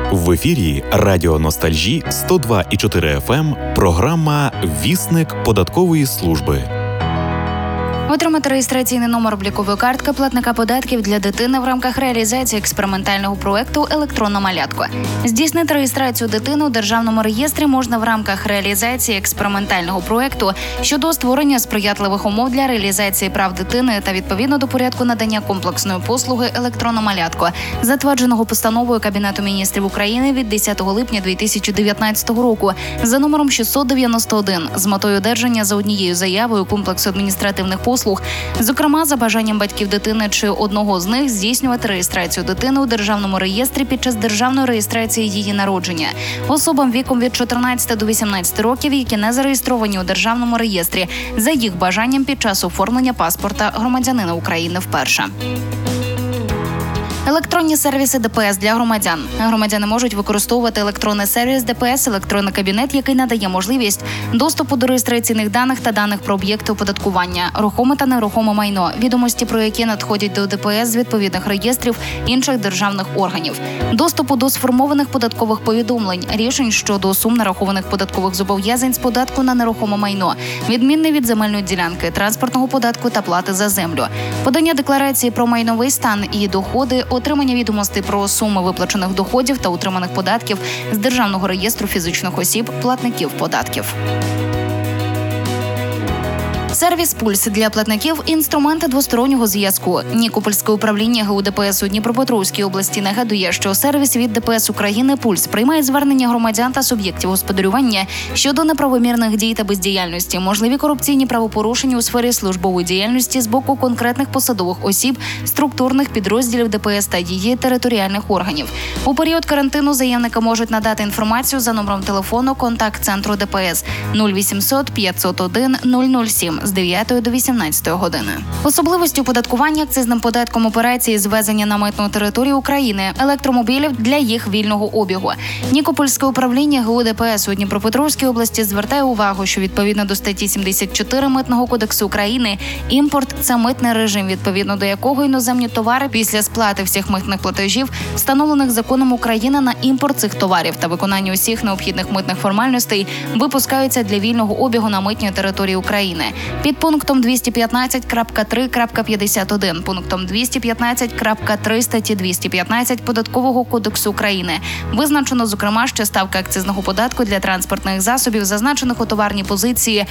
В ефірі Радіо Ностальжі 102,4 FM, програма «Вісник податкової служби». Отримати реєстраційний номер облікової картки платника податків для дитини в рамках реалізації експериментального проєкту «Електронна малятко». Здійснити реєстрацію дитини у Державному реєстрі можна в рамках реалізації експериментального проєкту щодо створення сприятливих умов для реалізації прав дитини та відповідно до порядку надання комплексної послуги «Електронна малятко», затвердженого постановою Кабінету міністрів України від 10 липня 2019 року за номером 691 з метою одержання за однією заявою комплексу адміністративних послуг, зокрема, за бажанням батьків дитини чи одного з них здійснювати реєстрацію дитини у Державному реєстрі під час державної реєстрації її народження. Особам віком від 14 до 18 років, які не зареєстровані у Державному реєстрі, за їх бажанням під час оформлення паспорта громадянина України вперше. Електронні сервіси ДПС для громадян. Громадяни можуть використовувати електронний сервіс ДПС «Електронний кабінет», який надає можливість доступу до реєстраційних даних та даних про об'єкти оподаткування, рухоме та нерухоме майно, відомості про які надходять до ДПС з відповідних реєстрів інших державних органів, доступу до сформованих податкових повідомлень, рішень щодо сум нарахованих податкових зобов'язань з податку на нерухоме майно, відмінний від земельної ділянки, транспортного податку та плати за землю, подання декларації про майновий стан і доходи, отримання відомостей про суми виплачених доходів та утриманих податків з Державного реєстру фізичних осіб платників податків. Сервіс «Пульс» для платників – інструменти двостороннього зв'язку. Нікопольське управління ГУ ДПС у Дніпропетровській області нагадує, що сервіс від ДПС України «Пульс» приймає звернення громадян та суб'єктів господарювання щодо неправомірних дій та бездіяльності, можливі корупційні правопорушення у сфері службової діяльності з боку конкретних посадових осіб, структурних підрозділів ДПС та її територіальних органів. У період карантину заявники можуть надати інформацію за номером телефону контакт-центру ДПС 0800 501 007 з 9 до 18 години. Особливості оподаткування акцизним податком операції з ввезення на митну територію України електромобілів для їх вільного обігу. Нікопольське управління ГУ ДПС у Дніпропетровській області звертає увагу, що відповідно до статті 74 Митного кодексу України імпорт – це митний режим, відповідно до якого іноземні товари після сплати всіх митних платежів, встановлених законом України на імпорт цих товарів та виконання усіх необхідних митних формальностей, випускаються для вільного обігу на митній території України. Під пунктом 215.3.51, пунктом 215.3 статті 215 Податкового кодексу України визначено, зокрема, що ставка акцизного податку для транспортних засобів, зазначених у товарній позиції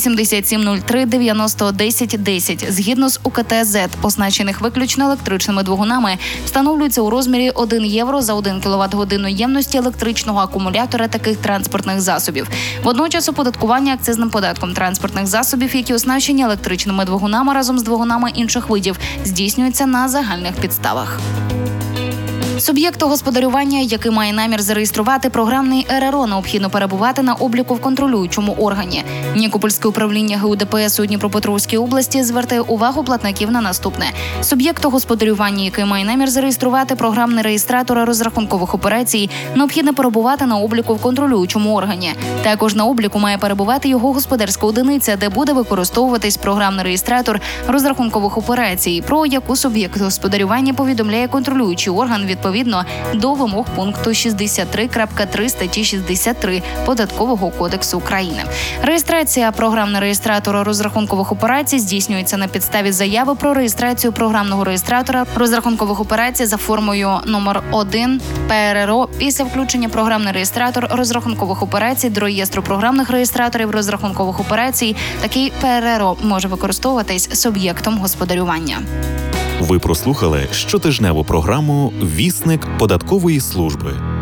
8703-90-10-10, згідно з УКТ ЗЕД, означених виключно електричними двигунами, встановлюється у розмірі 1 євро за 1 кВт-годину ємності електричного акумулятора таких транспортних засобів. Водночас оподаткування акцизним податком транспортних засобів, які оснащені електричними двигунами разом з двигунами інших видів, здійснюється на загальних підставах. Суб'єкту господарювання, який має намір зареєструвати програмний РРО, необхідно перебувати на обліку в контролюючому органі. Нікопольське управління ГУ ДПС у Дніпропетровській області звертає увагу платників на наступне. Суб'єкту господарювання, який має намір зареєструвати програмний реєстратор розрахункових операцій, необхідно перебувати на обліку в контролюючому органі. Також на обліку має перебувати його господарська одиниця, де буде використовуватись програмний реєстратор розрахункових операцій, про яку суб'єкт господарювання повідомляє контролюючий орган відповідно до вимог пункту 63.3 статті 63 Податкового кодексу України. Реєстрація програмного реєстратора розрахункових операцій здійснюється на підставі заяви про реєстрацію програмного реєстратора розрахункових операцій за формою номер 1 ПРРО після включення програмний реєстратор розрахункових операцій до реєстру програмних реєстраторів розрахункових операцій. Такий ПРРО може використовуватись суб'єктом господарювання. Ви прослухали щотижневу програму «Вісник податкової служби».